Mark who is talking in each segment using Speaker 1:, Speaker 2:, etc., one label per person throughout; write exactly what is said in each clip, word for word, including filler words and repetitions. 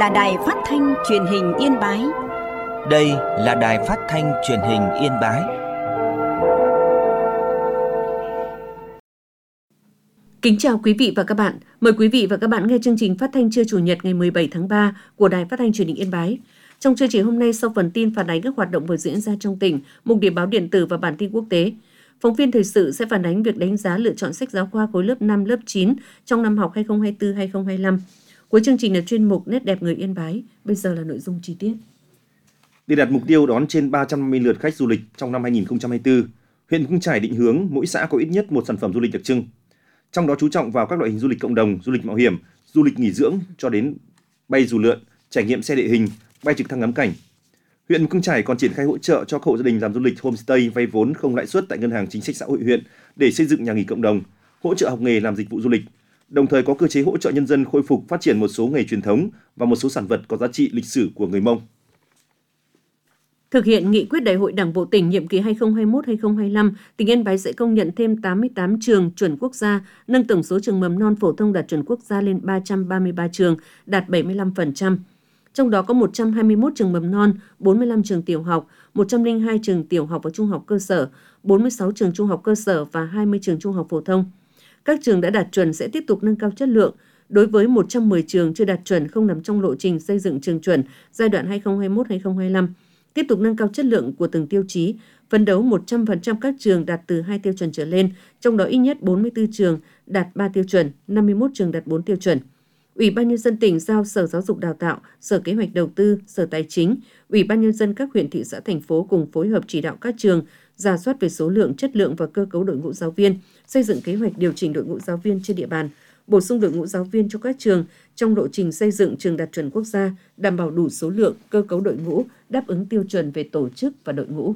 Speaker 1: là đài phát thanh truyền hình Yên Bái.
Speaker 2: Đây là đài phát thanh truyền hình Yên Bái.
Speaker 3: Kính chào quý vị và các bạn. Mời quý vị và các bạn nghe chương trình phát thanh trưa Chủ nhật ngày mười bảy tháng ba của Đài Phát thanh Truyền hình Yên Bái. Trong chương trình hôm nay, sau phần tin phản ánh các hoạt động vừa diễn ra trong tỉnh, mục điểm báo điện tử và bản tin quốc tế, phóng viên thời sự sẽ phản ánh việc đánh giá lựa chọn sách giáo khoa khối lớp năm, lớp chín trong năm học hai không hai tư hai không hai lăm. Cuối chương trình là chuyên mục Nét đẹp người Yên Bái. Bây giờ là nội dung chi tiết.
Speaker 4: Để đạt mục tiêu đón trên ba trăm năm mươi lượt khách du lịch trong năm hai không hai tư, huyện Mù Căng Chải định hướng mỗi xã có ít nhất một sản phẩm du lịch đặc trưng. Trong đó chú trọng vào các loại hình du lịch cộng đồng, du lịch mạo hiểm, du lịch nghỉ dưỡng cho đến bay dù lượn, trải nghiệm xe địa hình, bay trực thăng ngắm cảnh. Huyện Mù Căng Chải còn triển khai hỗ trợ cho các hộ gia đình làm du lịch homestay vay vốn không lãi suất tại Ngân hàng Chính sách Xã hội huyện để xây dựng nhà nghỉ cộng đồng, hỗ trợ học nghề làm dịch vụ du lịch. Đồng thời có cơ chế hỗ trợ nhân dân khôi phục phát triển một số nghề truyền thống và một số sản vật có giá trị lịch sử của người Mông.
Speaker 3: Thực hiện nghị quyết Đại hội Đảng bộ tỉnh nhiệm kỳ hai không hai mốt đến hai không hai lăm, tỉnh Yên Bái sẽ công nhận thêm tám mươi tám trường chuẩn quốc gia, nâng tổng số trường mầm non phổ thông đạt chuẩn quốc gia lên ba trăm ba mươi ba trường, đạt bảy mươi lăm phần trăm. Trong đó có một trăm hai mươi mốt trường mầm non, bốn mươi lăm trường tiểu học, một trăm lẻ hai trường tiểu học và trung học cơ sở, bốn mươi sáu trường trung học cơ sở và hai mươi trường trung học phổ thông. Các trường đã đạt chuẩn sẽ tiếp tục nâng cao chất lượng. Đối với một trăm mười trường chưa đạt chuẩn không nằm trong lộ trình xây dựng trường chuẩn giai đoạn hai không hai mốt đến hai không hai lăm, tiếp tục nâng cao chất lượng của từng tiêu chí, phấn đấu một trăm phần trăm các trường đạt từ hai tiêu chuẩn trở lên, trong đó ít nhất bốn mươi tư trường đạt ba tiêu chuẩn, năm mươi mốt trường đạt bốn tiêu chuẩn. Ủy ban Nhân dân tỉnh giao Sở Giáo dục Đào tạo, Sở Kế hoạch Đầu tư, Sở Tài chính, Ủy ban Nhân dân các huyện, thị xã, thành phố cùng phối hợp chỉ đạo các trường rà soát về số lượng, chất lượng và cơ cấu đội ngũ giáo viên, xây dựng kế hoạch điều chỉnh đội ngũ giáo viên trên địa bàn, bổ sung đội ngũ giáo viên cho các trường trong lộ trình xây dựng trường đạt chuẩn quốc gia, đảm bảo đủ số lượng, cơ cấu đội ngũ, đáp ứng tiêu chuẩn về tổ chức và đội ngũ.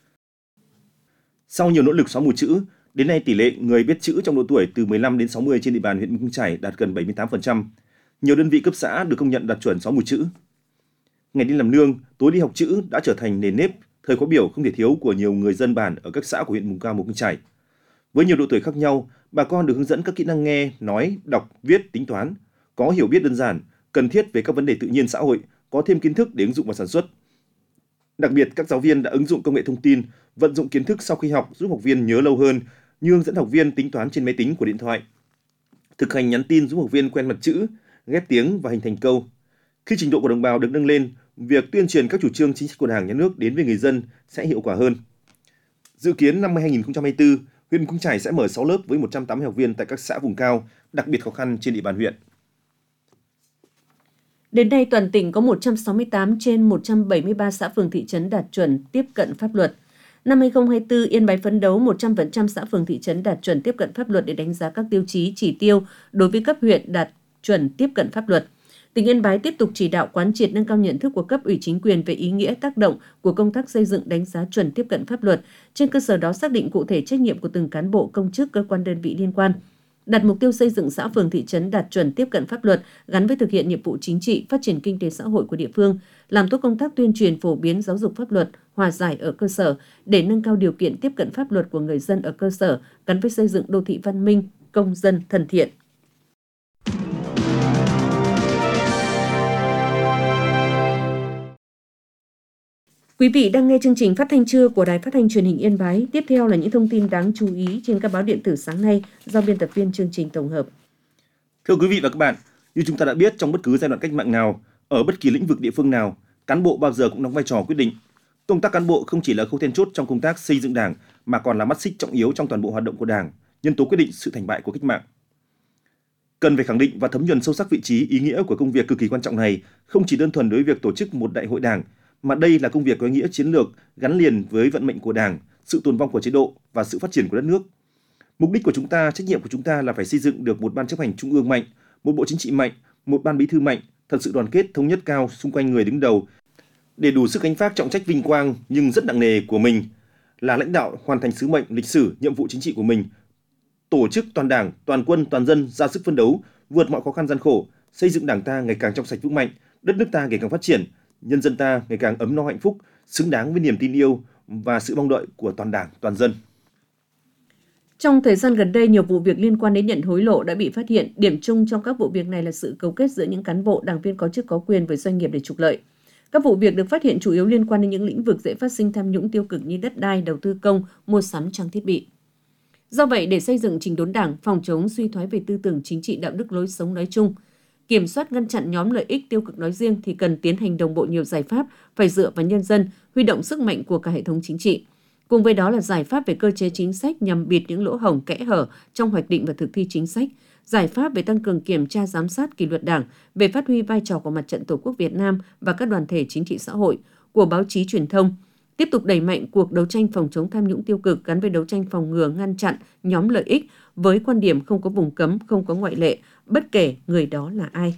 Speaker 4: Sau nhiều nỗ lực xóa mù chữ, đến nay tỷ lệ người biết chữ trong độ tuổi từ mười lăm đến sáu mươi trên địa bàn huyện Mù Căng Chải đạt gần bảy mươi tám phần trăm. Nhiều đơn vị cấp xã được công nhận đạt chuẩn xóa mù chữ. Ngày đi làm nương, tối đi học chữ đã trở thành nền nếp, thời khóa biểu không thể thiếu của nhiều người dân bản ở các xã của huyện vùng cao Mù Căng Chải. Với nhiều độ tuổi khác nhau, bà con được hướng dẫn các kỹ năng nghe, nói, đọc, viết, tính toán, có hiểu biết đơn giản, cần thiết về các vấn đề tự nhiên xã hội, có thêm kiến thức để ứng dụng vào sản xuất. Đặc biệt, các giáo viên đã ứng dụng công nghệ thông tin, vận dụng kiến thức sau khi học giúp học viên nhớ lâu hơn, như hướng dẫn học viên tính toán trên máy tính của điện thoại, thực hành nhắn tin giúp học viên quen mặt chữ, ghép tiếng và hình thành câu. Khi trình độ của đồng bào được nâng lên, việc tuyên truyền các chủ trương chính sách của Đảng, Nhà nước đến với người dân sẽ hiệu quả hơn. Dự kiến năm hai không hai tư, huyện Mù Căng Chải sẽ mở sáu lớp với một trăm tám mươi học viên tại các xã vùng cao, đặc biệt khó khăn trên địa bàn huyện.
Speaker 3: Đến nay, toàn tỉnh có một trăm sáu mươi tám trên một trăm bảy mươi ba xã phường thị trấn đạt chuẩn tiếp cận pháp luật. Năm hai không hai tư, Yên Bái phấn đấu một trăm phần trăm xã phường thị trấn đạt chuẩn tiếp cận pháp luật để đánh giá các tiêu chí chỉ tiêu đối với cấp huyện đạt chuẩn tiếp cận pháp luật. Tỉnh Yên Bái tiếp tục chỉ đạo quán triệt nâng cao nhận thức của cấp ủy chính quyền về ý nghĩa tác động của công tác xây dựng đánh giá chuẩn tiếp cận pháp luật, trên cơ sở đó xác định cụ thể trách nhiệm của từng cán bộ, công chức, cơ quan đơn vị liên quan. Đặt mục tiêu xây dựng xã phường thị trấn đạt chuẩn tiếp cận pháp luật gắn với thực hiện nhiệm vụ chính trị, phát triển kinh tế xã hội của địa phương, làm tốt công tác tuyên truyền phổ biến giáo dục pháp luật, hòa giải ở cơ sở để nâng cao điều kiện tiếp cận pháp luật của người dân ở cơ sở gắn với xây dựng đô thị văn minh, công dân thân thiện. Quý vị đang nghe chương trình phát thanh trưa của Đài Phát thanh Truyền hình Yên Bái. Tiếp theo là những thông tin đáng chú ý trên các báo điện tử sáng nay do biên tập viên chương trình tổng hợp.
Speaker 4: Thưa quý vị và các bạn, như chúng ta đã biết, trong bất cứ giai đoạn cách mạng nào, ở bất kỳ lĩnh vực địa phương nào, cán bộ bao giờ cũng đóng vai trò quyết định. Công tác cán bộ không chỉ là khâu then chốt trong công tác xây dựng Đảng, mà còn là mắt xích trọng yếu trong toàn bộ hoạt động của Đảng, nhân tố quyết định sự thành bại của cách mạng. Cần phải khẳng định và thấm nhuần sâu sắc vị trí, ý nghĩa của công việc cực kỳ quan trọng này, không chỉ đơn thuần đối với việc tổ chức một đại hội Đảng, mà đây là công việc có ý nghĩa chiến lược gắn liền với vận mệnh của Đảng, sự tồn vong của chế độ và sự phát triển của đất nước. Mục đích của chúng ta, trách nhiệm của chúng ta là phải xây dựng được một ban chấp hành trung ương mạnh, một bộ chính trị mạnh, một ban bí thư mạnh, thật sự đoàn kết, thống nhất cao xung quanh người đứng đầu, để đủ sức gánh vác trọng trách vinh quang nhưng rất nặng nề của mình là lãnh đạo hoàn thành sứ mệnh lịch sử, nhiệm vụ chính trị của mình, tổ chức toàn Đảng, toàn quân, toàn dân ra sức phấn đấu, vượt mọi khó khăn gian khổ, xây dựng Đảng ta ngày càng trong sạch vững mạnh, đất nước ta ngày càng phát triển, nhân dân ta ngày càng ấm no hạnh phúc, xứng đáng với niềm tin yêu và sự mong đợi của toàn Đảng, toàn dân.
Speaker 3: Trong thời gian gần đây, nhiều vụ việc liên quan đến nhận hối lộ đã bị phát hiện. Điểm chung trong các vụ việc này là sự cấu kết giữa những cán bộ, đảng viên có chức có quyền với doanh nghiệp để trục lợi. Các vụ việc được phát hiện chủ yếu liên quan đến những lĩnh vực dễ phát sinh tham nhũng tiêu cực như đất đai, đầu tư công, mua sắm trang thiết bị. Do vậy, để xây dựng chỉnh đốn Đảng, phòng chống suy thoái về tư tưởng chính trị, đạo đức lối sống nói chung, kiểm soát ngăn chặn nhóm lợi ích tiêu cực nói riêng thì cần tiến hành đồng bộ nhiều giải pháp, phải dựa vào nhân dân, huy động sức mạnh của cả hệ thống chính trị. Cùng với đó là giải pháp về cơ chế chính sách nhằm bịt những lỗ hổng kẽ hở trong hoạch định và thực thi chính sách, giải pháp về tăng cường kiểm tra giám sát kỷ luật Đảng, về phát huy vai trò của Mặt trận Tổ quốc Việt Nam và các đoàn thể chính trị xã hội, của báo chí truyền thông, tiếp tục đẩy mạnh cuộc đấu tranh phòng chống tham nhũng tiêu cực gắn với đấu tranh phòng ngừa ngăn chặn nhóm lợi ích với quan điểm không có vùng cấm, không có ngoại lệ, bất kể người đó là ai.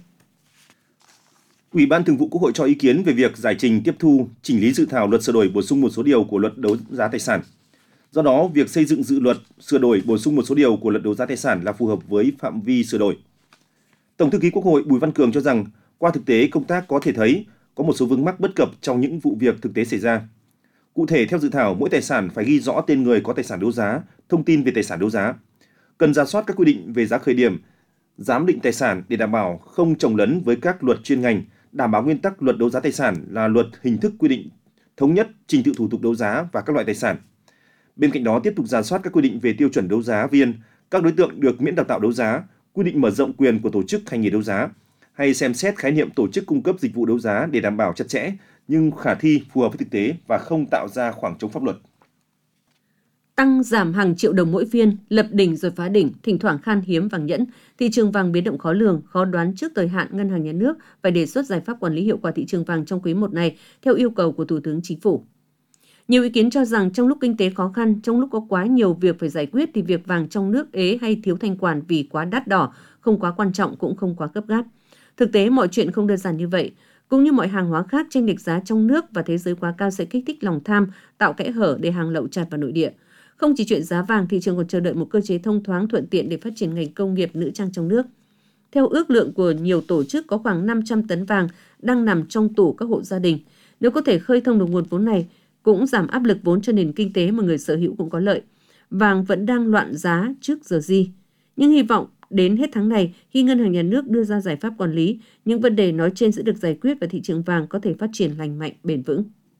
Speaker 4: Ủy ban Thường vụ Quốc hội cho ý kiến về việc giải trình tiếp thu, chỉnh lý dự thảo luật sửa đổi bổ sung một số điều của luật đấu giá tài sản. Do đó, việc xây dựng dự luật sửa đổi bổ sung một số điều của luật đấu giá tài sản là phù hợp với phạm vi sửa đổi. Tổng thư ký Quốc hội Bùi Văn Cường cho rằng, qua thực tế công tác có thể thấy có một số vướng mắc bất cập trong những vụ việc thực tế xảy ra. Cụ thể, theo dự thảo, mỗi tài sản phải ghi rõ tên người có tài sản đấu giá, thông tin về tài sản đấu giá. Cần rà soát các quy định về giá khởi điểm, giám định tài sản để đảm bảo không chồng lấn với các luật chuyên ngành, đảm bảo nguyên tắc luật đấu giá tài sản là luật hình thức quy định thống nhất trình tự thủ tục đấu giá và các loại tài sản. Bên cạnh đó, tiếp tục rà soát các quy định về tiêu chuẩn đấu giá viên, các đối tượng được miễn đào tạo đấu giá, quy định mở rộng quyền của tổ chức hành nghề đấu giá, hay xem xét khái niệm tổ chức cung cấp dịch vụ đấu giá để đảm bảo chặt chẽ nhưng khả thi, phù hợp với thực tế và không tạo ra khoảng trống pháp luật.
Speaker 3: Tăng giảm hàng triệu đồng mỗi phiên, lập đỉnh rồi phá đỉnh, thỉnh thoảng khan hiếm vàng nhẫn, thị trường vàng biến động khó lường, khó đoán trước thời hạn. Ngân hàng Nhà nước phải đề xuất giải pháp quản lý hiệu quả thị trường vàng trong quý một này theo yêu cầu của Thủ tướng Chính phủ. Nhiều ý kiến cho rằng trong lúc kinh tế khó khăn, trong lúc có quá nhiều việc phải giải quyết thì việc vàng trong nước ế hay thiếu thanh quản vì quá đắt đỏ, không quá quan trọng cũng không quá gấp gáp. Thực tế mọi chuyện không đơn giản như vậy. Cũng như mọi hàng hóa khác, chênh lệch giá trong nước và thế giới quá cao sẽ kích thích lòng tham, tạo kẽ hở để hàng lậu tràn vào nội địa. Không chỉ chuyện giá vàng, thị trường còn chờ đợi một cơ chế thông thoáng thuận tiện để phát triển ngành công nghiệp nữ trang trong nước. Theo ước lượng của nhiều tổ chức, có khoảng năm trăm tấn vàng đang nằm trong tủ các hộ gia đình. Nếu có thể khơi thông được nguồn vốn này, cũng giảm áp lực vốn cho nền kinh tế mà người sở hữu cũng có lợi. Vàng vẫn đang loạn giá trước giờ gì. Nhưng hy vọng đến hết tháng này, khi Ngân hàng Nhà nước đưa ra giải pháp quản lý, những vấn đề nói trên sẽ được giải quyết và thị trường vàng có thể phát triển lành mạnh, bền vững.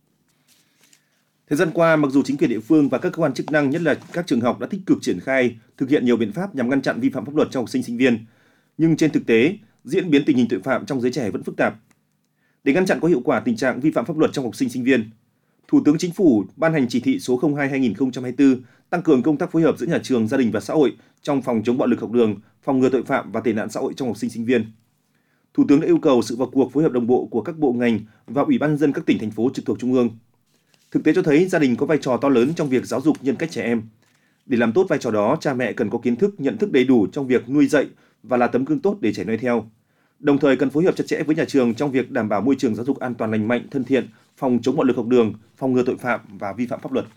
Speaker 4: Thời gian qua, mặc dù chính quyền địa phương và các cơ quan chức năng, nhất là các trường học đã tích cực triển khai, thực hiện nhiều biện pháp nhằm ngăn chặn vi phạm pháp luật trong học sinh sinh viên, nhưng trên thực tế, diễn biến tình hình tội phạm trong giới trẻ vẫn phức tạp. Để ngăn chặn có hiệu quả tình trạng vi phạm pháp luật trong học sinh sinh viên, Thủ tướng Chính phủ ban hành chỉ thị số không hai trên hai nghìn không trăm hai mươi tư tăng cường công tác phối hợp giữa nhà trường, gia đình và xã hội trong phòng chống bạo lực học đường, phòng ngừa tội phạm và tệ nạn xã hội trong học sinh sinh viên. Thủ tướng đã yêu cầu sự vào cuộc phối hợp đồng bộ của các bộ ngành và Ủy ban nhân dân các tỉnh, thành phố trực thuộc Trung ương. Thực tế cho thấy gia đình có vai trò to lớn trong việc giáo dục nhân cách trẻ em. Để làm tốt vai trò đó, cha mẹ cần có kiến thức, nhận thức đầy đủ trong việc nuôi dạy và là tấm gương tốt để trẻ noi theo. Đồng thời cần phối hợp chặt chẽ với nhà trường trong việc đảm bảo môi trường giáo dục an toàn, lành mạnh, thân thiện, phòng chống bạo lực học đường, phòng ngừa tội phạm và vi phạm pháp luật.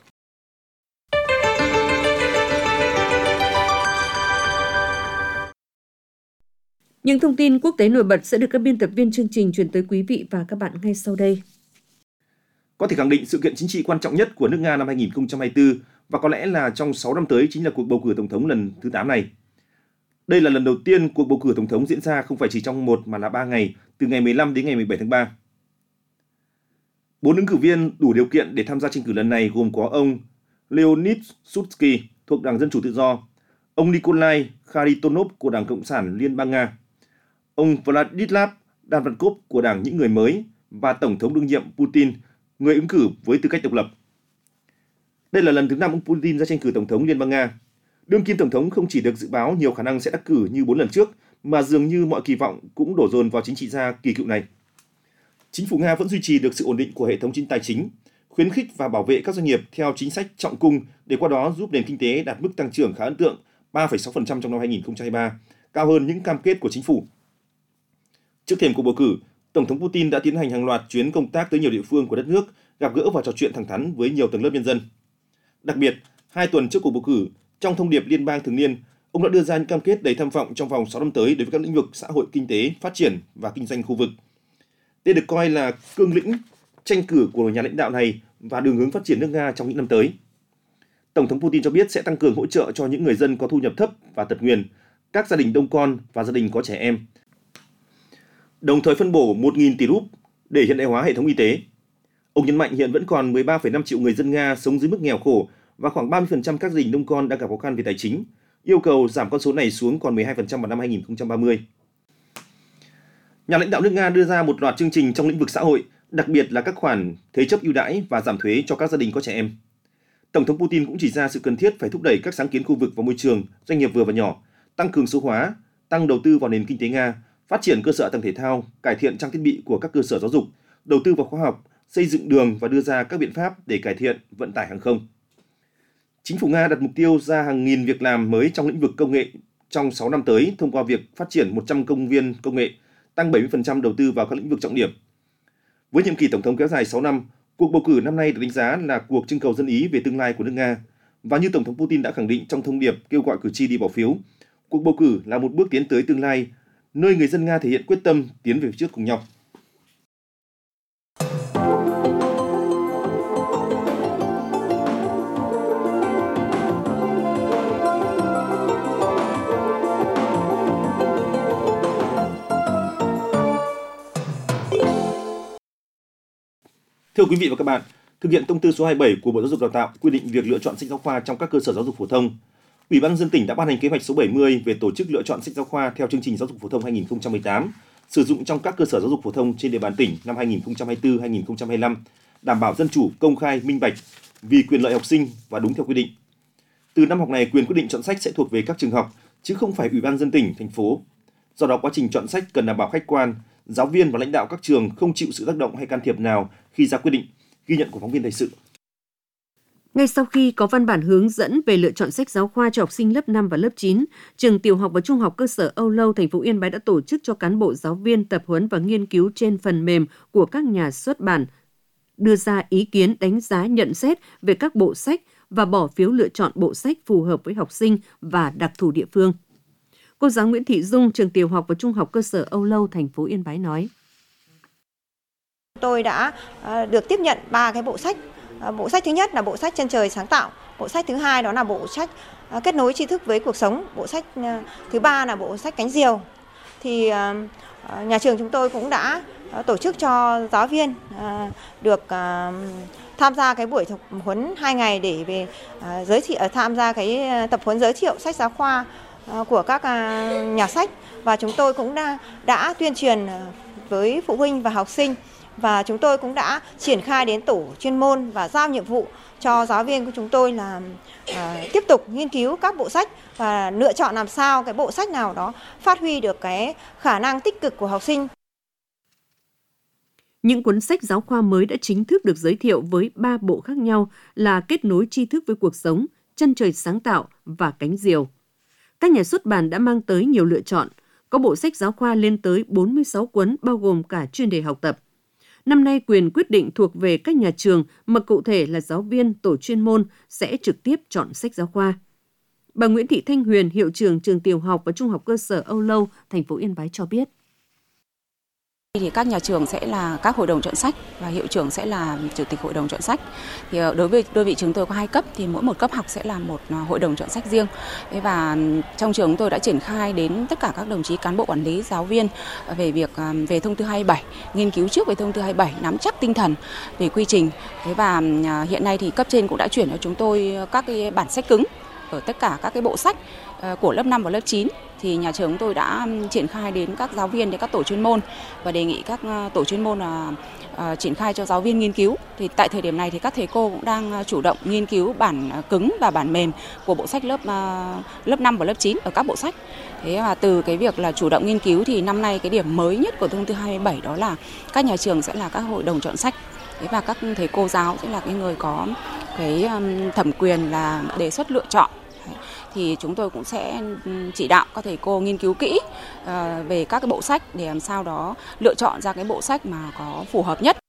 Speaker 3: Những thông tin quốc tế nổi bật sẽ được các biên tập viên chương trình truyền tới quý vị và các bạn ngay sau đây.
Speaker 4: Có thể khẳng định sự kiện chính trị quan trọng nhất của nước Nga năm hai nghìn không trăm hai mươi tư và có lẽ là trong sáu năm tới chính là cuộc bầu cử tổng thống lần thứ tám này. Đây là lần đầu tiên cuộc bầu cử tổng thống diễn ra không phải chỉ trong một mà là ba ngày, từ ngày mười lăm đến ngày mười bảy tháng ba. Bốn ứng cử viên đủ điều kiện để tham gia tranh cử lần này gồm có ông Leonid Slutsky thuộc Đảng Dân Chủ Tự Do, ông Nikolai Kharitonov của Đảng Cộng sản Liên bang Nga, ông Vladislav Danvankov của Đảng Những Người Mới và Tổng thống đương nhiệm Putin, người ứng cử với tư cách độc lập. Đây là lần thứ năm ông Putin ra tranh cử tổng thống Liên bang Nga. Đương kim tổng thống không chỉ được dự báo nhiều khả năng sẽ đắc cử như bốn lần trước, mà dường như mọi kỳ vọng cũng đổ dồn vào chính trị gia kỳ cựu này. Chính phủ Nga vẫn duy trì được sự ổn định của hệ thống chính tài chính, khuyến khích và bảo vệ các doanh nghiệp theo chính sách trọng cung để qua đó giúp nền kinh tế đạt mức tăng trưởng khá ấn tượng ba phẩy sáu phần trăm trong năm hai nghìn không trăm hai mươi ba, cao hơn những cam kết của chính phủ. Trước thềm cuộc bầu cử, Tổng thống Putin đã tiến hành hàng loạt chuyến công tác tới nhiều địa phương của đất nước, gặp gỡ và trò chuyện thẳng thắn với nhiều tầng lớp nhân dân. Đặc biệt, hai tuần trước cuộc bầu cử, trong thông điệp liên bang thường niên, ông đã đưa ra những cam kết đầy tham vọng trong vòng sáu năm tới đối với các lĩnh vực xã hội, kinh tế, phát triển và kinh doanh khu vực. Đây được coi là cương lĩnh tranh cử của nhà lãnh đạo này và đường hướng phát triển nước Nga trong những năm tới. Tổng thống Putin cho biết sẽ tăng cường hỗ trợ cho những người dân có thu nhập thấp và tật nguyền, các gia đình đông con và gia đình có trẻ em. Đồng thời phân bổ một nghìn tỷ rúp để hiện đại hóa hệ thống y tế. Ông nhấn mạnh hiện vẫn còn mười ba phẩy năm triệu người dân Nga sống dưới mức nghèo khổ và khoảng ba mươi phần trăm các gia đình đông con đang gặp khó khăn về tài chính, yêu cầu giảm con số này xuống còn mười hai phần trăm vào năm hai nghìn không trăm ba mươi. Nhà lãnh đạo nước Nga đưa ra một loạt chương trình trong lĩnh vực xã hội, đặc biệt là các khoản thế chấp ưu đãi và giảm thuế cho các gia đình có trẻ em. Tổng thống Putin cũng chỉ ra sự cần thiết phải thúc đẩy các sáng kiến khu vực và môi trường, doanh nghiệp vừa và nhỏ, tăng cường số hóa, tăng đầu tư vào nền kinh tế Nga, phát triển cơ sở hạ tầng thể thao, cải thiện trang thiết bị của các cơ sở giáo dục, đầu tư vào khoa học, xây dựng đường và đưa ra các biện pháp để cải thiện vận tải hàng không. Chính phủ Nga đặt mục tiêu ra hàng nghìn việc làm mới trong lĩnh vực công nghệ trong sáu năm tới thông qua việc phát triển một trăm công viên công nghệ, tăng bảy mươi phần trăm đầu tư vào các lĩnh vực trọng điểm. Với nhiệm kỳ tổng thống kéo dài sáu năm, cuộc bầu cử năm nay được đánh giá là cuộc trưng cầu dân ý về tương lai của nước Nga. Và như Tổng thống Putin đã khẳng định trong thông điệp kêu gọi cử tri đi bỏ phiếu, cuộc bầu cử là một bước tiến tới tương lai, nơi người dân Nga thể hiện quyết tâm tiến về phía trước cùng nhau. Thưa quý vị và các bạn, thực hiện thông tư số hai mươi bảy của Bộ Giáo dục Đào tạo quy định việc lựa chọn sách giáo khoa trong các cơ sở giáo dục phổ thông, Ủy ban nhân dân tỉnh đã ban hành kế hoạch số bảy mươi về tổ chức lựa chọn sách giáo khoa theo chương trình giáo dục phổ thông hai nghìn không trăm mười tám sử dụng trong các cơ sở giáo dục phổ thông trên địa bàn tỉnh năm hai nghìn không trăm hai mươi tư đến hai nghìn không trăm hai mươi lăm, đảm bảo dân chủ, công khai, minh bạch, vì quyền lợi học sinh và đúng theo quy định. Từ năm học này, quyền quyết định chọn sách sẽ thuộc về các trường học chứ không phải Ủy ban nhân dân tỉnh, thành phố. Do đó, quá trình chọn sách cần đảm bảo khách quan, giáo viên và lãnh đạo các trường không chịu sự tác động hay can thiệp nào khi ra quyết định. Ghi nhận của phóng viên thời sự.
Speaker 3: Ngay sau khi có văn bản hướng dẫn về lựa chọn sách giáo khoa cho học sinh lớp năm và lớp chín, trường tiểu học và trung học cơ sở Âu Lâu, thành phố Yên Bái đã tổ chức cho cán bộ giáo viên tập huấn và nghiên cứu trên phần mềm của các nhà xuất bản, đưa ra ý kiến đánh giá nhận xét về các bộ sách và bỏ phiếu lựa chọn bộ sách phù hợp với học sinh và đặc thù địa phương. Cô giáo Nguyễn Thị Dung, trường tiểu học và trung học cơ sở Âu Lâu, thành phố Yên Bái nói:
Speaker 5: Tôi đã được tiếp nhận ba cái bộ sách. Bộ sách thứ nhất là bộ sách Chân trời sáng tạo, bộ sách thứ hai đó là bộ sách Kết nối tri thức với cuộc sống, bộ sách thứ ba là bộ sách Cánh diều. Thì nhà trường chúng tôi cũng đã tổ chức cho giáo viên được tham gia cái buổi tập huấn hai ngày để về giới thiệu tham gia cái tập huấn giới thiệu sách giáo khoa của các nhà sách, và chúng tôi cũng đã, đã tuyên truyền với phụ huynh và học sinh. Và chúng tôi cũng đã triển khai đến tổ chuyên môn và giao nhiệm vụ cho giáo viên của chúng tôi là à, tiếp tục nghiên cứu các bộ sách và lựa chọn làm sao cái bộ sách nào đó phát huy được cái khả năng tích cực của học sinh.
Speaker 3: Những cuốn sách giáo khoa mới đã chính thức được giới thiệu với ba bộ khác nhau là Kết nối tri thức với cuộc sống, Chân trời sáng tạo và Cánh diều. Các nhà xuất bản đã mang tới nhiều lựa chọn, có bộ sách giáo khoa lên tới bốn mươi sáu cuốn bao gồm cả chuyên đề học tập. Năm nay, quyền quyết định thuộc về các nhà trường, mà cụ thể là giáo viên, tổ chuyên môn sẽ trực tiếp chọn sách giáo khoa. Bà Nguyễn Thị Thanh Huyền, hiệu trưởng trường tiểu học và trung học cơ sở Âu Lâu, thành phố Yên Bái cho biết.
Speaker 6: Thì các nhà trường sẽ là các hội đồng chọn sách và hiệu trưởng sẽ là chủ tịch hội đồng chọn sách. Thì đối với đơn vị trường tôi có hai cấp, thì mỗi một cấp học sẽ là một hội đồng chọn sách riêng. Và trong trường tôi đã triển khai đến tất cả các đồng chí cán bộ quản lý, giáo viên về việc về thông tư hai mươi bảy, nghiên cứu trước về thông tư hai mươi bảy, nắm chắc tinh thần về quy trình. Và hiện nay thì cấp trên cũng đã chuyển cho chúng tôi các cái bản sách cứng ở tất cả các cái bộ sách của lớp năm và lớp chín. Thì nhà trường tôi đã triển khai đến các giáo viên, đến các tổ chuyên môn và đề nghị các tổ chuyên môn là uh, triển khai cho giáo viên nghiên cứu. Thì tại thời điểm này thì các thầy cô cũng đang chủ động nghiên cứu bản cứng và bản mềm của bộ sách lớp uh, lớp năm và lớp chín ở các bộ sách. Thế và từ cái việc là chủ động nghiên cứu thì năm nay cái điểm mới nhất của thông tư hai mươi bảy đó là các nhà trường sẽ là các hội đồng chọn sách. Thế và các thầy cô giáo sẽ là cái người có cái um, thẩm quyền là đề xuất lựa chọn. Thì chúng tôi cũng sẽ chỉ đạo các thầy cô nghiên cứu kỹ uh, về các cái bộ sách để làm sao đó lựa chọn ra cái bộ sách mà có phù hợp nhất.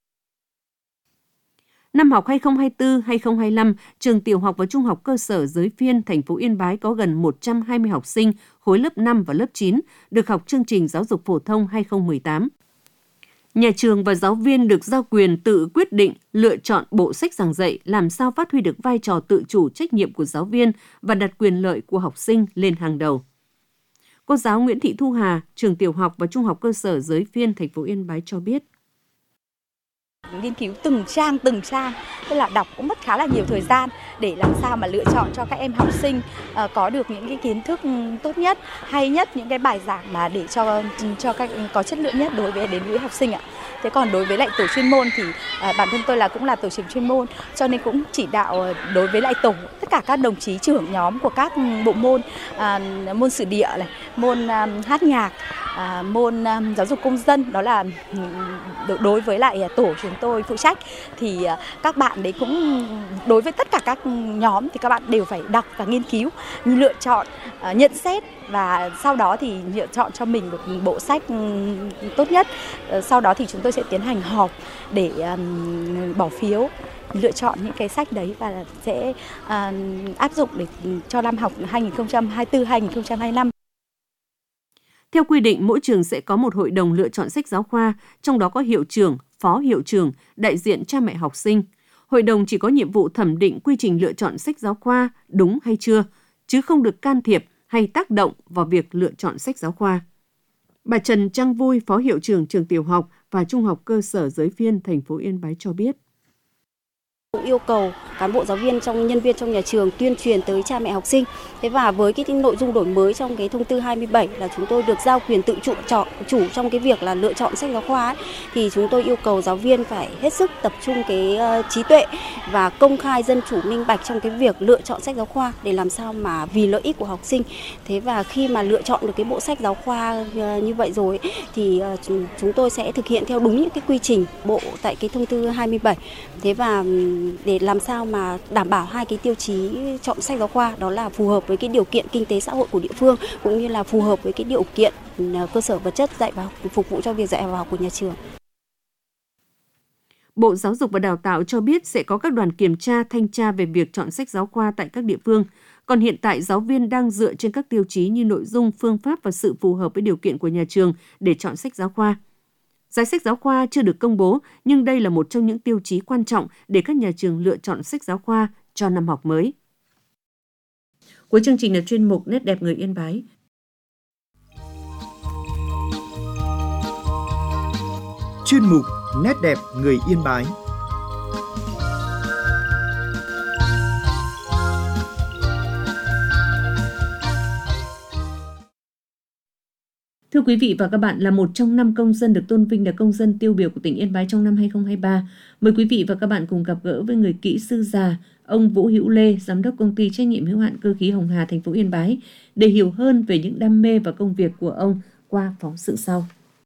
Speaker 3: Năm học hai nghìn không trăm hai mươi tư hai nghìn không trăm hai mươi lăm, trường tiểu học và trung học cơ sở Giới Phiên, thành phố Yên Bái có gần một trăm hai mươi học sinh khối lớp năm và lớp chín được học chương trình giáo dục phổ thông hai nghìn không trăm mười tám. Nhà trường và giáo viên được giao quyền tự quyết định lựa chọn bộ sách giảng dạy, làm sao phát huy được vai trò tự chủ trách nhiệm của giáo viên và đặt quyền lợi của học sinh lên hàng đầu. Cô giáo Nguyễn Thị Thu Hà, trường tiểu học và trung học cơ sở Giới Phiên, thành phố Yên Bái cho biết.
Speaker 7: Nghiên cứu từng trang từng trang, tức là đọc cũng mất khá là nhiều thời gian để làm sao mà lựa chọn cho các em học sinh uh, có được những cái kiến thức tốt nhất, hay nhất, những cái bài giảng mà để cho cho các có chất lượng nhất đối với đến với học sinh ạ. Thế còn đối với lại tổ chuyên môn thì uh, bản thân tôi là cũng là tổ trưởng chuyên môn, cho nên cũng chỉ đạo đối với lại tổ tất cả các đồng chí trưởng nhóm của các bộ môn, uh, môn sử địa này, môn uh, hát nhạc, uh, môn uh, giáo dục công dân, đó là uh, đối với lại tổ chúng tôi phụ trách thì các bạn đấy cũng đối với tất cả các nhóm thì các bạn đều phải đọc và nghiên cứu, lựa chọn, nhận xét và sau đó thì lựa chọn cho mình một bộ sách tốt nhất. Sau đó thì chúng tôi sẽ tiến hành họp để bỏ phiếu lựa chọn những cái sách đấy và sẽ áp dụng để cho năm học hai nghìn không trăm hai mươi tư hai nghìn không trăm hai mươi lăm.
Speaker 3: Theo quy định, mỗi trường sẽ có một hội đồng lựa chọn sách giáo khoa, trong đó có hiệu trưởng, phó hiệu trưởng, đại diện cha mẹ học sinh. Hội đồng chỉ có nhiệm vụ thẩm định quy trình lựa chọn sách giáo khoa đúng hay chưa, chứ không được can thiệp hay tác động vào việc lựa chọn sách giáo khoa. Bà Trần Trang Vui, phó hiệu trưởng trường tiểu học và trung học cơ sở Giới Phiên, thành phố Yên Bái cho biết.
Speaker 8: Cũng yêu cầu cán bộ giáo viên trong nhân viên trong nhà trường tuyên truyền tới cha mẹ học sinh. Thế và với cái nội dung đổi mới trong cái thông tư hai mươi bảy là chúng tôi được giao quyền tự chủ chọn chủ trong cái việc là lựa chọn sách giáo khoa ấy, thì chúng tôi yêu cầu giáo viên phải hết sức tập trung cái uh, trí tuệ và công khai, dân chủ, minh bạch trong cái việc lựa chọn sách giáo khoa để làm sao mà vì lợi ích của học sinh. Thế và khi mà lựa chọn được cái bộ sách giáo khoa uh, như vậy rồi ấy, thì uh, chúng tôi sẽ thực hiện theo đúng những cái quy trình bộ tại cái thông tư hai mươi bảy. Thế và để làm sao mà đảm bảo hai cái tiêu chí chọn sách giáo khoa, đó là phù hợp với cái điều kiện kinh tế xã hội của địa phương cũng như là phù hợp với cái điều kiện cơ sở vật chất dạy và học, phục vụ cho việc dạy và học của nhà trường.
Speaker 3: Bộ Giáo dục và Đào tạo cho biết sẽ có các đoàn kiểm tra, thanh tra về việc chọn sách giáo khoa tại các địa phương. Còn hiện tại, giáo viên đang dựa trên các tiêu chí như nội dung, phương pháp và sự phù hợp với điều kiện của nhà trường để chọn sách giáo khoa. Giá sách giáo khoa chưa được công bố, nhưng đây là một trong những tiêu chí quan trọng để các nhà trường lựa chọn sách giáo khoa cho năm học mới. Cuối chương trình là chuyên mục Nét đẹp người Yên Bái.
Speaker 9: Chuyên mục Nét đẹp người Yên Bái.
Speaker 3: Thưa quý vị và các bạn, là một trong năm công dân được tôn vinh là công dân tiêu biểu của tỉnh Yên Bái trong năm hai không hai ba, mời quý vị và các bạn cùng gặp gỡ với người kỹ sư già, ông Vũ Hữu Lê, giám đốc công ty trách nhiệm hữu hạn cơ khí Hồng Hà, thành phố Yên Bái, để hiểu hơn về những đam mê và công việc của ông qua phóng sự sau.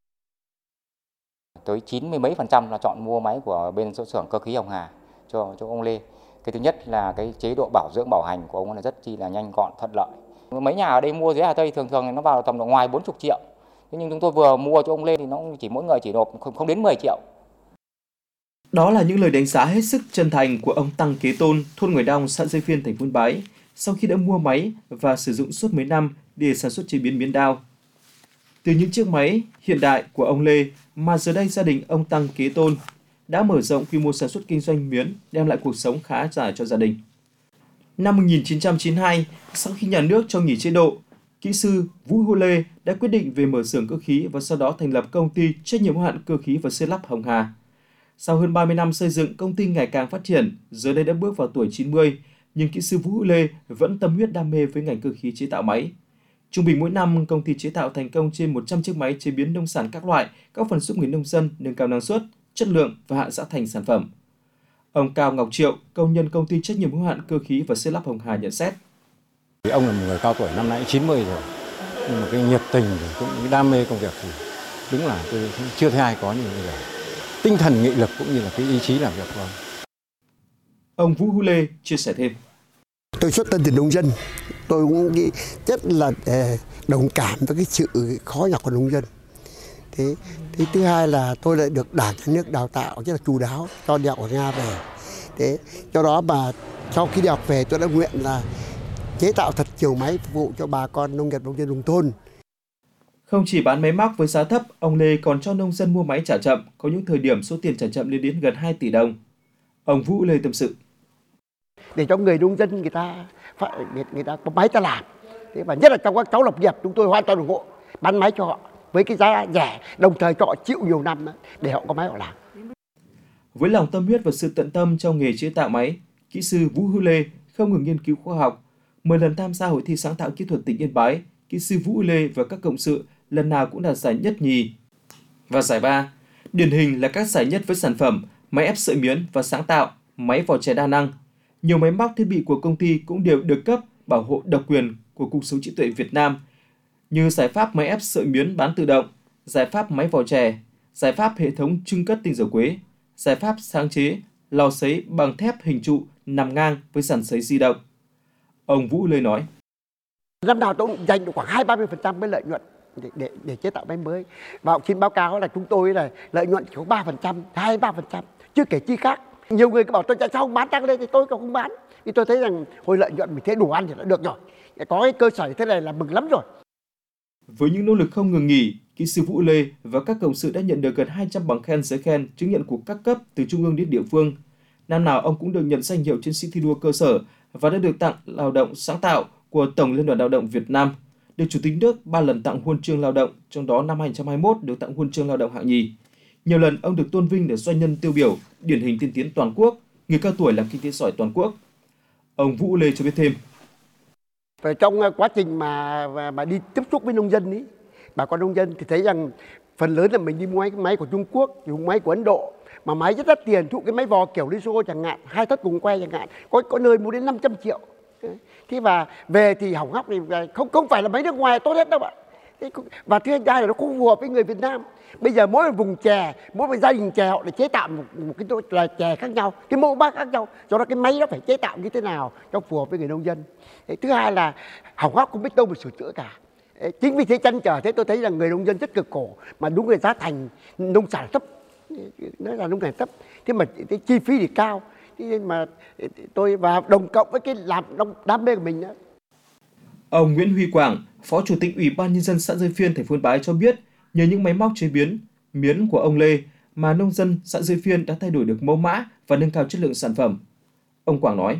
Speaker 10: Tới chín mươi mấy phần trăm là chọn mua máy của bên số xưởng cơ khí Hồng Hà cho cho ông Lê. Cái thứ nhất là cái chế độ bảo dưỡng bảo hành của ông là rất chi là nhanh gọn, thuận lợi. Mấy nhà ở đây mua dưới Hà Tây thường thường nó vào tầm độ ngoài bốn mươi triệu. Thế nhưng chúng tôi vừa mua cho ông Lê thì nó chỉ mỗi người chỉ nộp không, không đến mười triệu.
Speaker 11: Đó là những lời đánh giá hết sức chân thành của ông Tăng Kế Tôn, thôn Ngoài Đong, xã Giới Phiên, thành phố Yên Bái, sau khi đã mua máy và sử dụng suốt mấy năm để sản xuất chế biến miến đao. Từ những chiếc máy hiện đại của ông Lê mà giờ đây gia đình ông Tăng Kế Tôn đã mở rộng quy mô sản xuất kinh doanh miến, đem lại cuộc sống khá giả cho gia đình. Năm một nghìn chín trăm chín mươi hai, sau khi nhà nước cho nghỉ chế độ, kỹ sư Vũ Hữu Lê đã quyết định về mở xưởng cơ khí và sau đó thành lập công ty trách nhiệm hữu hạn cơ khí và xây lắp Hồng Hà. Sau hơn ba mươi năm xây dựng, công ty ngày càng phát triển, giờ đây đã bước vào tuổi chín mươi, nhưng kỹ sư Vũ Hữu Lê vẫn tâm huyết đam mê với ngành cơ khí chế tạo máy. Trung bình mỗi năm, công ty chế tạo thành công trên một trăm chiếc máy chế biến nông sản các loại, góp phần giúp người nông dân nâng cao năng suất, chất lượng và hạ giá thành sản phẩm. Ông Cao Ngọc Triệu, công nhân công ty trách nhiệm hữu hạn cơ khí và xây lắp Hồng Hà nhận xét.
Speaker 12: Ông là một người cao tuổi, năm nay chín mươi rồi, nhưng mà cái nhiệt tình cũng cái đam mê công việc thì đúng là tôi chưa thấy ai có như bây giờ. Tinh thần nghị lực cũng như là cái ý chí làm việc của ông.
Speaker 11: Ông Vũ Hữu Lê chia sẻ thêm.
Speaker 13: Tôi xuất thân từ nông dân, tôi cũng rất là đồng cảm với cái sự khó nhọc của nông dân. Thế, thế thứ hai là tôi lại được Đảng, Nhà nước đào tạo rất là chu đáo cho đi học ở Nga về. Thế do đó mà sau khi đi học về tôi đã nguyện là chế tạo thật nhiều máy phục vụ cho bà con nông nghiệp nông dân vùng thôn.
Speaker 11: Không chỉ bán máy móc với giá thấp, ông Lê còn cho nông dân mua máy trả chậm, có những thời điểm số tiền trả chậm lên đến gần hai tỷ đồng. Ông Vũ Lê tâm sự.
Speaker 13: Để cho người nông dân người ta người ta có máy ta làm. Thế và nhất là trong các cháu lập nghiệp, chúng tôi hoàn toàn ủng hộ bán máy cho họ với cái giá rẻ, đồng thời cho họ chịu nhiều năm để họ có máy họ làm.
Speaker 11: Với lòng tâm huyết và sự tận tâm trong nghề chế tạo máy, kỹ sư Vũ Hữu Lê không ngừng nghiên cứu khoa học. mười lần tham gia hội thi sáng tạo kỹ thuật tỉnh Yên Bái, kỹ sư Vũ Hữu Lê và các cộng sự lần nào cũng đạt giải nhất nhì và giải ba. Điển hình là các giải nhất với sản phẩm máy ép sợi miến và sáng tạo, máy vỏ chè đa năng. Nhiều máy móc thiết bị của công ty cũng đều được cấp bảo hộ độc quyền của Cục Sở hữu trí tuệ Việt Nam, như giải pháp máy ép sợi miến bán tự động, giải pháp máy vỏ chè, giải pháp hệ thống trưng cất tinh dầu quế, giải pháp sáng chế lò sấy bằng thép hình trụ nằm ngang với sàn sấy di động. Ông Vũ Lê nói:
Speaker 13: Năm nào tôi cũng dành được khoảng hai ba mươi phần trăm với lợi nhuận để, để để chế tạo máy mới. Và ông xin báo cáo là chúng tôi là lợi nhuận chỉ có ba phần trăm, hai ba phần trăm, chưa kể chi khác. Nhiều người cứ bảo tôi tại sao không bán tăng lên thì tôi cũng không bán. Vì tôi thấy rằng hồi lợi nhuận mình thấy đủ ăn thì đã được rồi. Có cái cơ sở thế này là mừng lắm rồi.
Speaker 11: Với những nỗ lực không ngừng nghỉ, kỹ sư Vũ Lê và các cộng sự đã nhận được gần hai trăm bằng khen, giấy khen, chứng nhận của các cấp từ trung ương đến địa phương. Năm nào ông cũng được nhận danh hiệu chiến sĩ thi đua cơ sở và đã được tặng lao động sáng tạo của Tổng Liên đoàn Lao động Việt Nam, được Chủ tịch nước ba lần tặng huân chương lao động, trong đó năm hai không hai mốt được tặng huân chương lao động hạng nhì. Nhiều lần ông được tôn vinh là doanh nhân tiêu biểu, điển hình tiên tiến toàn quốc, người cao tuổi làm kinh tế giỏi toàn quốc. Ông Vũ Lê cho biết thêm.
Speaker 13: Và trong quá trình mà mà đi tiếp xúc với nông dân ấy, bà con nông dân thì thấy rằng phần lớn là mình đi mua máy, máy của Trung Quốc, dùng máy của Ấn Độ, mà máy rất đắt tiền, thụ cái máy vò kiểu Liên Xô chẳng hạn, hai thất cùng quay chẳng hạn, có có nơi mua đến năm trăm triệu. Thế và về thì hỏng hóc thì không không phải là máy nước ngoài tốt hết đâu bạn. Và thứ hai là nó không phù hợp với người Việt Nam. Bây giờ mỗi một vùng chè, mỗi một gia đình chè họ để chế tạo một, một cái là chè khác nhau, cái mẫu mã khác nhau, do đó cái máy nó phải chế tạo như thế nào cho phù hợp với người nông dân. Thứ hai là hỏng hóc không biết đâu mà sửa chữa cả. Chính vì thế chăn trở thế tôi thấy là người nông dân rất cực khổ, mà đúng là giá thành nông sản thấp, nói là nông sản thấp, thế mà cái chi phí thì cao. Thế nên mà tôi và đồng cộng với cái làm đam mê của mình nữa.
Speaker 11: Ông Nguyễn Huy Quảng, Phó Chủ tịch Ủy ban Nhân dân xã Dơi Phiên, thành phố Yên Bái cho biết, nhờ những máy móc chế biến miến của ông Lê mà nông dân xã Dơi Phiên đã thay đổi được mẫu mã và nâng cao chất lượng sản phẩm. Ông Quảng nói: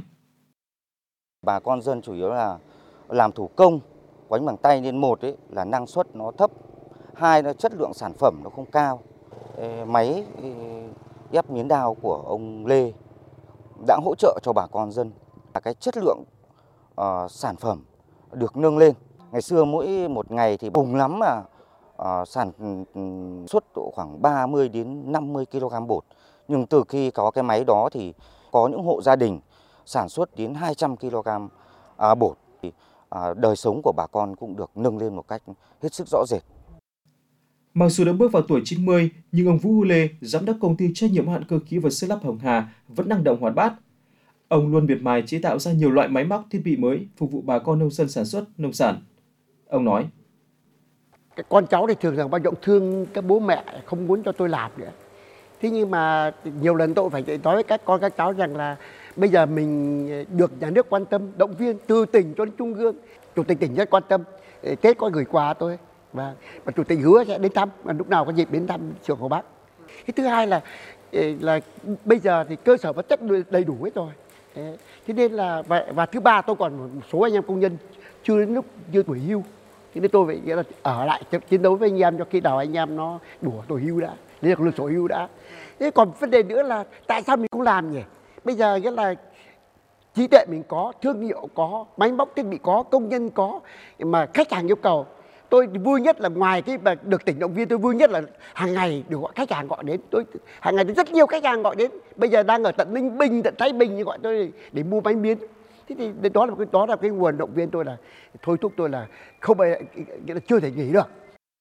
Speaker 14: Bà con dân chủ yếu là làm thủ công, quánh bằng tay, nên một ấy là năng suất nó thấp, hai là chất lượng sản phẩm nó không cao. Máy ép miến đao của ông Lê đã hỗ trợ cho bà con dân là cái chất lượng uh, sản phẩm được nâng lên. Ngày xưa mỗi một ngày thì cùng lắm mà uh, sản xuất độ khoảng ba mươi đến năm mươi ki lô gam bột. Nhưng từ khi có cái máy đó thì có những hộ gia đình sản xuất đến hai trăm ki lô gam uh, bột. Thì, uh, đời sống của bà con cũng được nâng lên một cách hết sức rõ rệt.
Speaker 11: Mặc dù đã bước vào tuổi chín mươi, nhưng ông Vũ Hữu Lê, giám đốc công ty trách nhiệm hữu hạn cơ khí và xây lắp Hồng Hà vẫn năng động hoạt bát. Ông luôn miệt mài chế tạo ra nhiều loại máy móc thiết bị mới phục vụ bà con nông dân sản xuất nông sản. Ông nói:
Speaker 13: Cái con cháu thì thường rằng bao động thương các bố mẹ không muốn cho tôi làm nữa. Thế nhưng mà nhiều lần tôi phải nói với các con các cháu rằng là bây giờ mình được nhà nước quan tâm, động viên từ tỉnh cho đến trung ương. Chủ tịch tỉnh rất quan tâm, Tết có gửi quà tôi. Và, và chủ tịch hứa sẽ đến thăm, và lúc nào có dịp đến thăm trường của bác. Cái thứ hai là là bây giờ thì cơ sở vật chất đầy đủ hết rồi. Thế nên là và, và thứ ba tôi còn một số anh em công nhân chưa đến lúc chưa tuổi hưu. Thế nên tôi phải nghĩa là ở lại chiến đấu với anh em cho khi nào anh em nó đủ tuổi hưu đã, lấy được lương tuổi hưu đã. Thế còn vấn đề nữa là tại sao mình không làm nhỉ? Bây giờ nghĩa là trí tuệ mình có, thương hiệu có, máy móc thiết bị có, công nhân có, mà khách hàng yêu cầu. Tôi vui nhất là ngoài cái được tỉnh động viên, tôi vui nhất là hàng ngày được gọi khách hàng gọi đến. Tôi hàng ngày rất nhiều khách hàng gọi đến. Bây giờ đang ở tận Ninh Bình, tận Thái Bình như gọi tôi để, để mua bánh miến. Thế thì đó là cái đó là cái nguồn động viên tôi, là thôi thúc tôi là không phải là chưa thể nghỉ được.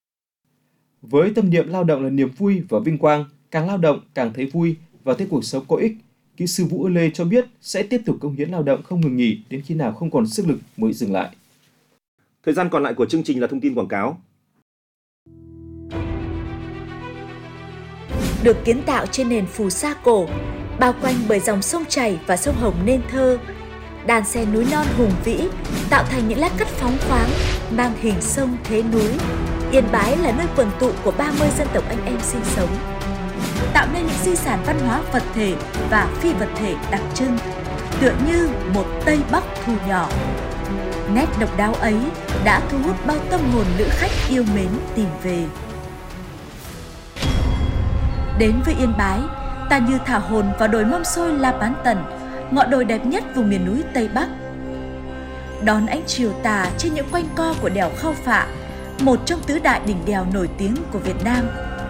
Speaker 11: Với tâm niệm lao động là niềm vui và vinh quang, càng lao động càng thấy vui và thấy cuộc sống có ích, kỹ sư Vũ Lê cho biết sẽ tiếp tục cống hiến lao động không ngừng nghỉ đến khi nào không còn sức lực mới dừng lại.
Speaker 4: Thời gian còn lại của chương trình là thông tin quảng cáo.
Speaker 15: Được kiến tạo trên nền phù sa cổ, bao quanh bởi dòng sông chảy và sông Hồng nên thơ, đàn xe núi non hùng vĩ tạo thành những lát cắt phóng khoáng mang hình sông thế núi, Yên Bái là nơi quần tụ của ba mươi dân tộc anh em sinh sống, tạo nên những di sản văn hóa vật thể và phi vật thể đặc trưng, tựa như một Tây Bắc thu nhỏ. Nét độc đáo ấy đã thu hút bao tâm hồn lữ khách yêu mến tìm về. Đến với Yên Bái, ta như thả hồn vào đồi Mâm Xôi La Bán Tần, ngọn đồi đẹp nhất vùng miền núi Tây Bắc. Đón ánh chiều tà trên những quanh co của đèo Khao Phạ, một trong tứ đại đỉnh đèo nổi tiếng của Việt Nam.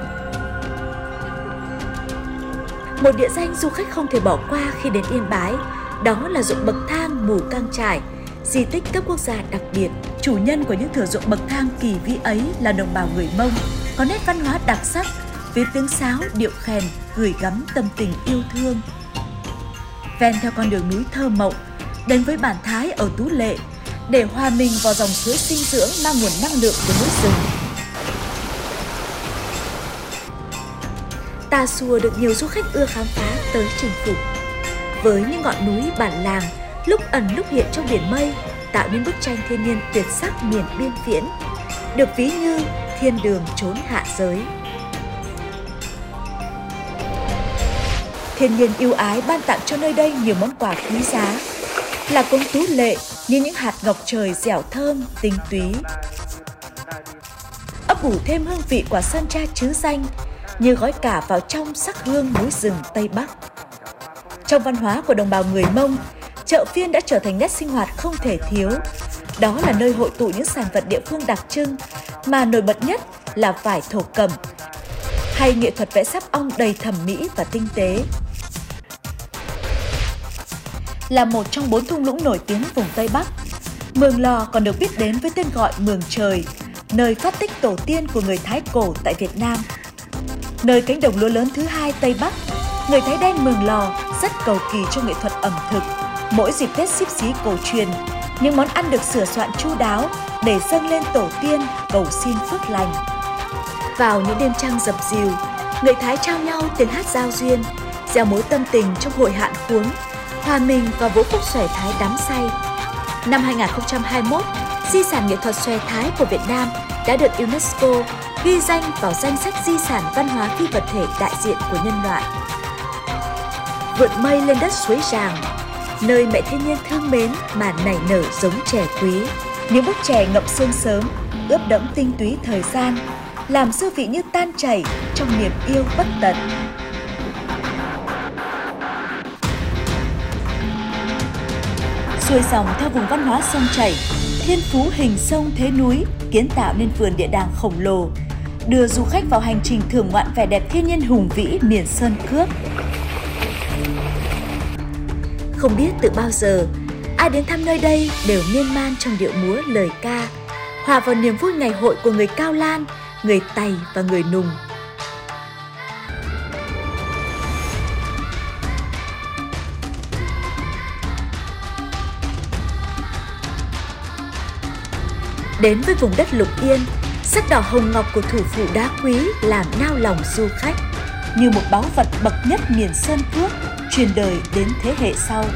Speaker 15: Một địa danh du khách không thể bỏ qua khi đến Yên Bái, đó là ruộng bậc thang Mù Cang Chải, di tích cấp quốc gia đặc biệt. Chủ nhân của những thửa ruộng bậc thang kỳ vĩ ấy là đồng bào người Mông, có nét văn hóa đặc sắc, với tiếng sáo, điệu khèn gửi gắm tâm tình yêu thương. Ven theo con đường núi thơ mộng, đến với bản Thái ở Tú Lệ, để hòa mình vào dòng suối sinh dưỡng mang nguồn năng lượng của núi rừng. Tà Xùa được nhiều du khách ưa khám phá tới chinh phục. Với những ngọn núi bản làng, lúc ẩn lúc hiện trong biển mây, tạo nên bức tranh thiên nhiên tuyệt sắc miền biên viễn, được ví như thiên đường chốn hạ giới. Thiên nhiên yêu ái ban tặng cho nơi đây nhiều món quà quý giá, là cống Tú Lệ như những hạt ngọc trời dẻo thơm, tinh túy, ấp ủ thêm hương vị quả sơn tra trứ danh như gói cả vào trong sắc hương núi rừng Tây Bắc. Trong văn hóa của đồng bào người Mông, chợ phiên đã trở thành nét sinh hoạt không thể thiếu. Đó là nơi hội tụ những sản vật địa phương đặc trưng, mà nổi bật nhất là vải thổ cẩm, hay nghệ thuật vẽ sáp ong đầy thẩm mỹ và tinh tế. Là một trong bốn thung lũng nổi tiếng vùng Tây Bắc, Mường Lò còn được biết đến với tên gọi Mường Trời, nơi phát tích tổ tiên của người Thái cổ tại Việt Nam. Nơi cánh đồng lúa lớn thứ hai Tây Bắc, người Thái đen Mường Lò rất cầu kỳ trong nghệ thuật ẩm thực. Mỗi dịp Tết Xíp Xí cổ truyền, những món ăn được sửa soạn chu đáo để dâng lên tổ tiên cầu xin phước lành. Vào những đêm trăng dập dìu, người Thái trao nhau tiếng hát giao duyên, gieo mối tâm tình trong hội hạn khuống, hòa mình vào vũ khúc xòe Thái đắm say. Năm hai nghìn không trăm hai mươi mốt, di sản nghệ thuật xòe Thái của Việt Nam đã được UNESCO ghi danh vào danh sách di sản văn hóa phi vật thể đại diện của nhân loại. Vượt mây lên đất suối Ràng, nơi mẹ thiên nhiên thương mến mà nảy nở giống chè quý. Những bức chè ngậm sương sớm, ướp đẫm tinh túy thời gian, làm dư vị như tan chảy trong niềm yêu bất tận. Xuôi dòng theo vùng văn hóa sông chảy, thiên phú hình sông thế núi kiến tạo nên vườn địa đàng khổng lồ, đưa du khách vào hành trình thưởng ngoạn vẻ đẹp thiên nhiên hùng vĩ miền sơn cước. Không biết từ bao giờ, ai đến thăm nơi đây đều miên man trong điệu múa lời ca, hòa vào niềm vui ngày hội của người Cao Lan, người Tày và người Nùng. Đến với vùng đất Lục Yên, sắc đỏ hồng ngọc của thủ phủ đá quý làm nao lòng du khách, như một báu vật bậc nhất miền sơn cước, truyền đời đến thế hệ sau.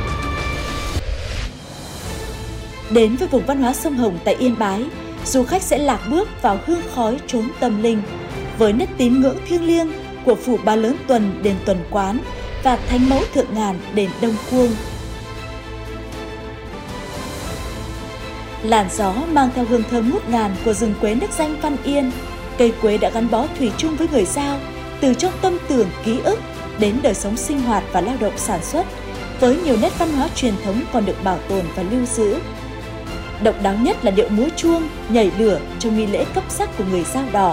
Speaker 15: Đến với vùng văn hóa sông Hồng tại Yên Bái, du khách sẽ lạc bước vào hương khói chốn tâm linh, với nét tín ngưỡng thiêng liêng của phủ Ba Lớn Tuần đền Tuần Quán và Thánh Mẫu Thượng Ngàn đền Đông Cuông. Làn gió mang theo hương thơm ngút ngàn của rừng quế nước danh Văn Yên. Cây quế đã gắn bó thủy chung với người Dao, từ trong tâm tưởng ký ức đến đời sống sinh hoạt và lao động sản xuất, với nhiều nét văn hóa truyền thống còn được bảo tồn và lưu giữ. Độc đáo nhất là điệu múa chuông, nhảy lửa trong nghi lễ cấp sắc của người Dao Đỏ.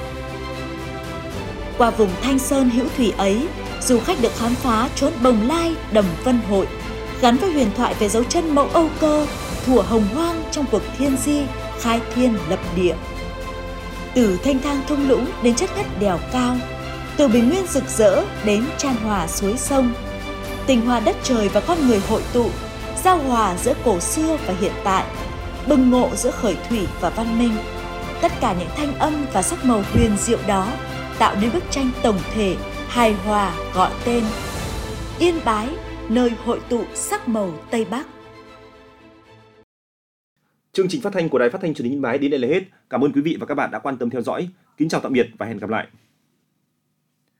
Speaker 15: Qua vùng Thanh Sơn hữu thủy ấy, du khách được khám phá chốn Bồng Lai, Đầm Vân Hội, gắn với huyền thoại về dấu chân mẫu Âu Cơ, thuở hồng hoang trong cuộc thiên di, khai thiên lập địa. Từ thanh thang thung lũng đến chất ngất đèo cao, từ bình nguyên rực rỡ đến chan hòa suối sông, tình hòa đất trời và con người hội tụ, giao hòa giữa cổ xưa và hiện tại, bừng ngộ giữa khởi thủy và văn minh. Tất cả những thanh âm và sắc màu huyền diệu đó tạo nên bức tranh tổng thể, hài hòa gọi tên Yên Bái, nơi hội tụ sắc màu Tây Bắc.
Speaker 4: Chương trình phát thanh của Đài Phát thanh Truyền hình Yên Bái đến đây là hết. Cảm ơn quý vị và các bạn đã quan tâm theo dõi. Kính chào tạm biệt và hẹn gặp lại.